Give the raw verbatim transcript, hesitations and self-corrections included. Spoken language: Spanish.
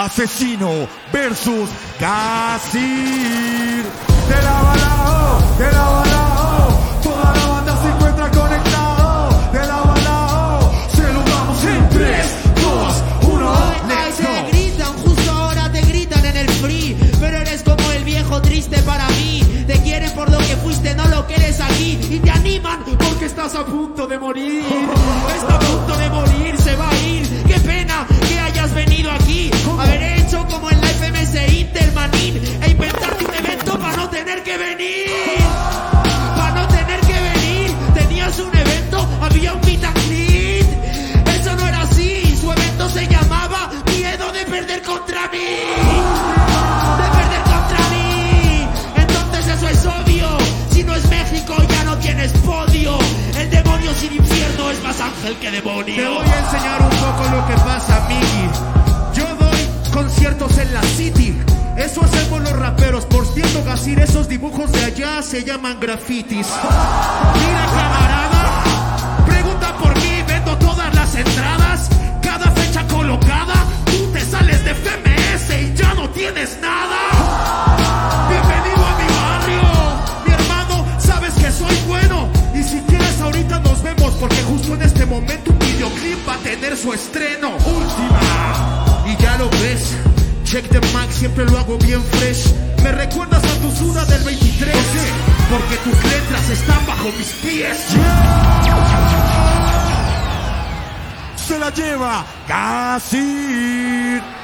Asesino versus Gasir. De la balao, de la balao, toda la banda se encuentra conectado. De la balao, se lo damos en tres, dos, uno, let's go. Te gritan, justo ahora te gritan en el free, pero eres como el viejo triste para mí. Te quieren por lo que fuiste, no lo que eres aquí, y te animan porque estás a punto de morir. Está a punto de morir, se va a ir. Qué pena que hayas venido aquí, haber hecho como en la F M S Intermanin e inventarte un evento para no tener que venir. Para no tener que venir. Tenías un evento, había un meet and greet. Eso no era así, su evento se llamaba Miedo de perder contra mí. De perder contra mí. Entonces eso es obvio. Si no es México ya no tienes podio. El demonio sin infierno es más ángel que demonio. Te voy a enseñar un poco lo que pasa, Miggy. Yo doy conciertos en la City. Eso hacemos los raperos. Por cierto, Gasir, esos dibujos de allá se llaman grafitis. Mira, camarada, pregunta por mí, vendo todas las entradas. Cada fecha colocada, tú te sales de F M S y ya no tienes nada. Bienvenido a mi barrio, mi hermano, sabes que soy bueno. Y si quieres ahorita nos vemos, porque justo en este momento un videoclip va a tener su estreno. Última. Y ya lo ves, check the mic, siempre lo hago bien fresh. Me recuerdas a tu suda del veintitrés. ¿Por qué? Porque tus letras están bajo mis pies. Se la lleva Gasir.